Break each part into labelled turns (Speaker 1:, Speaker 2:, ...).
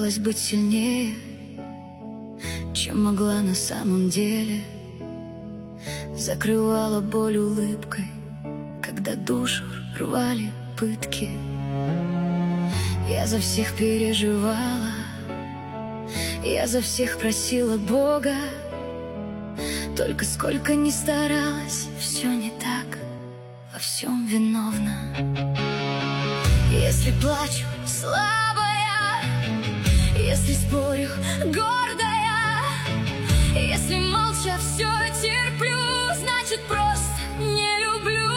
Speaker 1: пыталась быть сильнее, чем могла на самом деле. Закрывала боль улыбкой, когда душу рвали пытки. Я за всех переживала, я за всех просила Бога. Только сколько ни старалась, все не так, во всем виновна. Если плачу, слабая, если спорю, гордая, если молча все терплю, значит просто не люблю.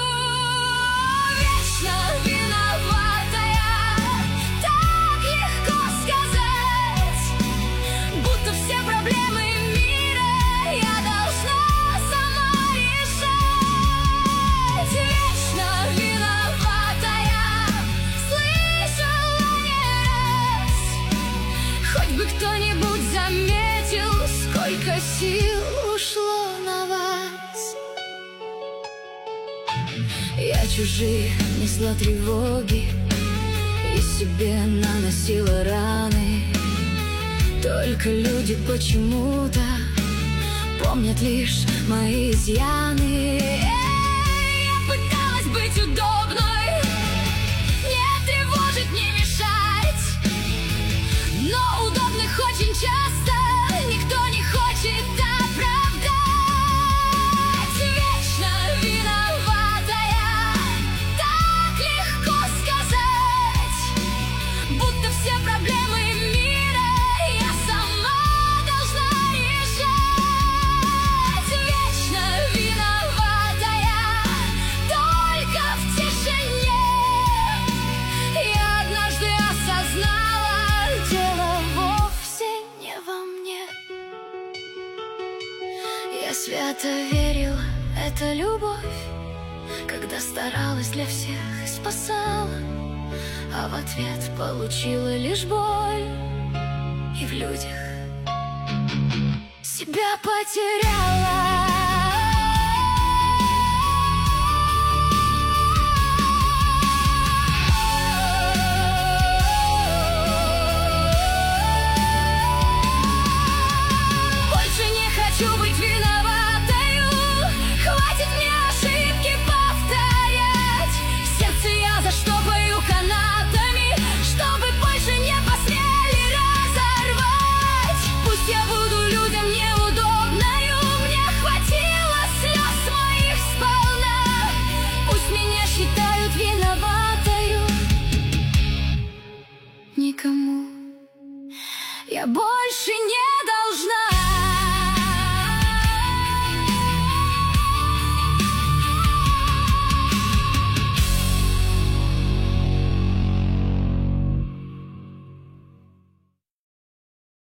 Speaker 1: Вечно виноватая, так легко сказать, будто все проблемы мира я должна сама решать. Вечно виноватая, слышала не раз, хоть бы кто-нибудь заметил, сколько сил ушло на вас. Я чужие несла тревоги и себе наносила раны. Только люди почему-то помнят лишь мои изъяны. Я пыталась быть удобной, не тревожить, не мешать, но удобных очень часто никто не хочет оправдать. Вечно виноватая, так легко сказать, будто все проблемы мира я сама должна решать. Вечно виноватая, только в тишине я однажды осознала, дело вовсе не во мне. Я свято верила, это любовь, когда старалась для всех и спасала, а в ответ получила лишь боль, и в людях себя потеряла. Больше не хочу быть виноватою, хватит мне ошибки повторять. Сердце я заштопаю канатами, чтобы больше не посмели разорвать. Пусть я буду людям неудобною, мне хватило слез моих сполна. Пусть меня считают виноватою, никому я больше не